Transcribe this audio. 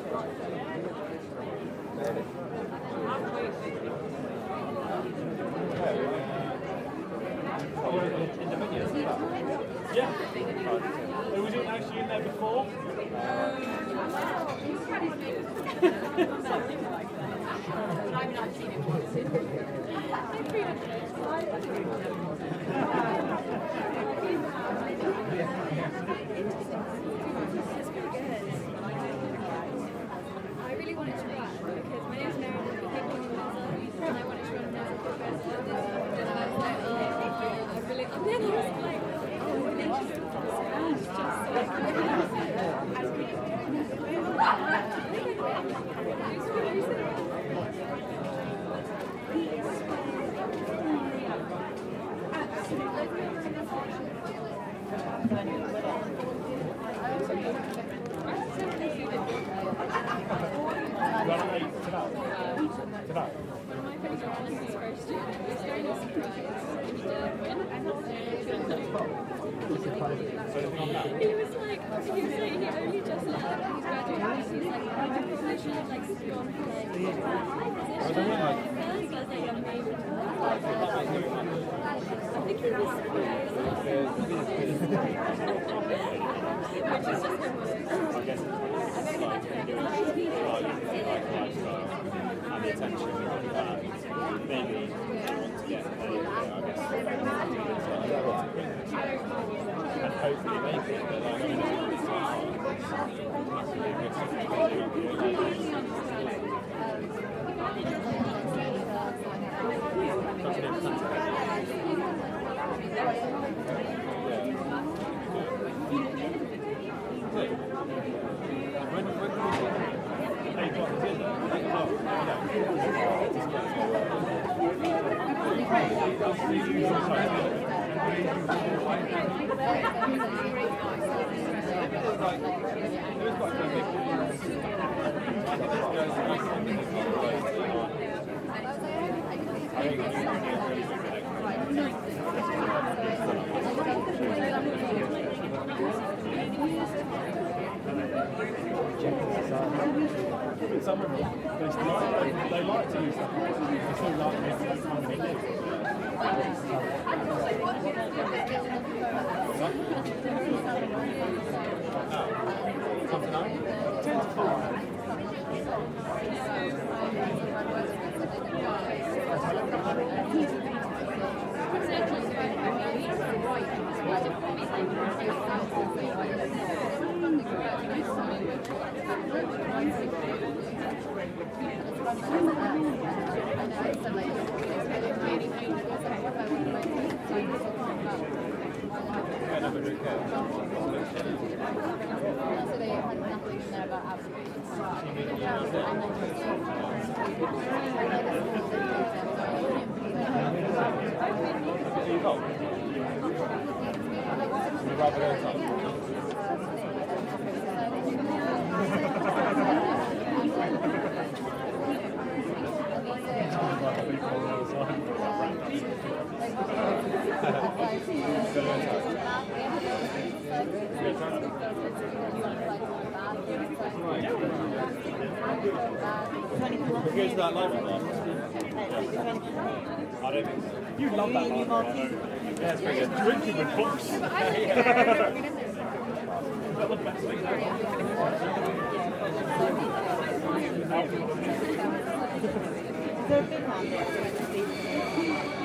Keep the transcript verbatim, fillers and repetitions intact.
Yeah. Oh, was it actually in there before? I mean, I've seen it once. I really wanted to run because my name's Meredith, I think and I wanted to run as a professor. And I was like, oh, I really, and then I was like, oh, and then she just He was like, he was like, he only just left, he's graduated, he's like, I'm in a position of like strong like, position. I was like, yeah, maybe. I think he was surprised. Which is just him. And the attention that maybe they want to get there, I guess. And hopefully make it, but like, I mean, it's When, when do we get eight o'clock? Eight Some of them, they, like, they like to use that. They still like it, that's kind of it. Oh, come tonight? ten to five. Who's that library one? I don't think so. You love that library. Yeah, it's pretty good. Drinking with books. Is that the best thing ever?